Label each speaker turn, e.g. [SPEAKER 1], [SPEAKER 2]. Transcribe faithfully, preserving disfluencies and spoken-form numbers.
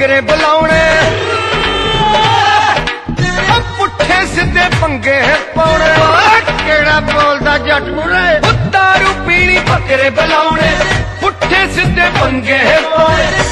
[SPEAKER 1] फकरे बुलाने पुट्ठे सीधे पंगे पाने केड़ा बोलदा जट मुरे दारू पीनी फकरे बुलाने पुट्ठे सीधे पंगे पाने